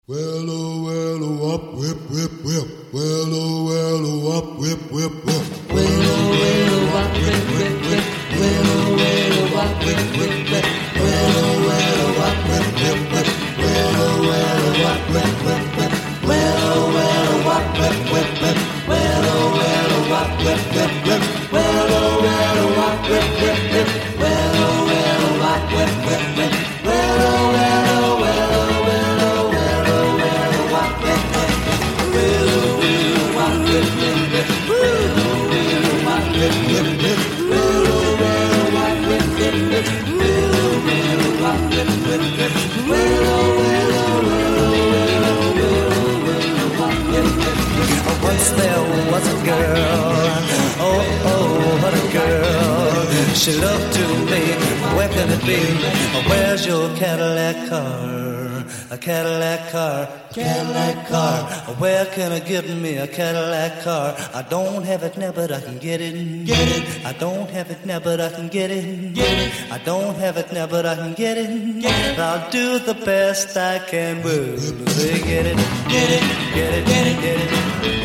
Well, oh, well, oh, up, whip, whip, whip. Well, oh, up, whip, whip, whip. Well, oh, up, whip, whip, whip. Well, oh, up, whip, whip, whip. Well, oh, up, whip, whip, whip. Well, oh, up, whip, whip, whip. Well, oh, up, whip, whip, whip. Well, oh, up, whip, whip, whip. Well, oh, up, whip, whip, whip. Well, oh, up, whip, whip, whip. Well, once there was a girl, oh, what a girl. She loved to me, where can it be? Where's your Cadillac car? A Cadillac car, Cadillac car. Where can I get me a Cadillac car? I don't have it now, but I can get it. Get it. I don't have it now, but I can get it. Get it. I don't have it now, but I can get it. Get it. I'll do the best I can. Well, say get it, get it, get it, get it, get it.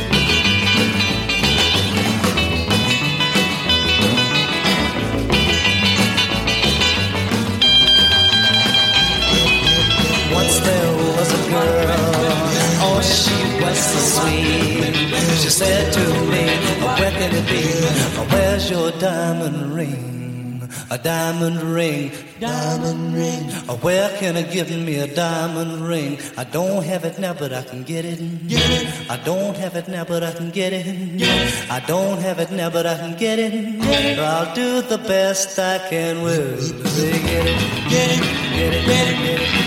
Once there was a girl, oh, she was so sweet. She said to me, where can it be? Where's your diamond ring? A diamond ring, diamond ring. Where can I give me a diamond ring? I don't have it now, but I can get it. Get it. I don't have it now, but I can get it. Get it. I don't have it now, but I can get it. Get it. I'll do the best I can. Well, say get it, get it, get it, get it, get it.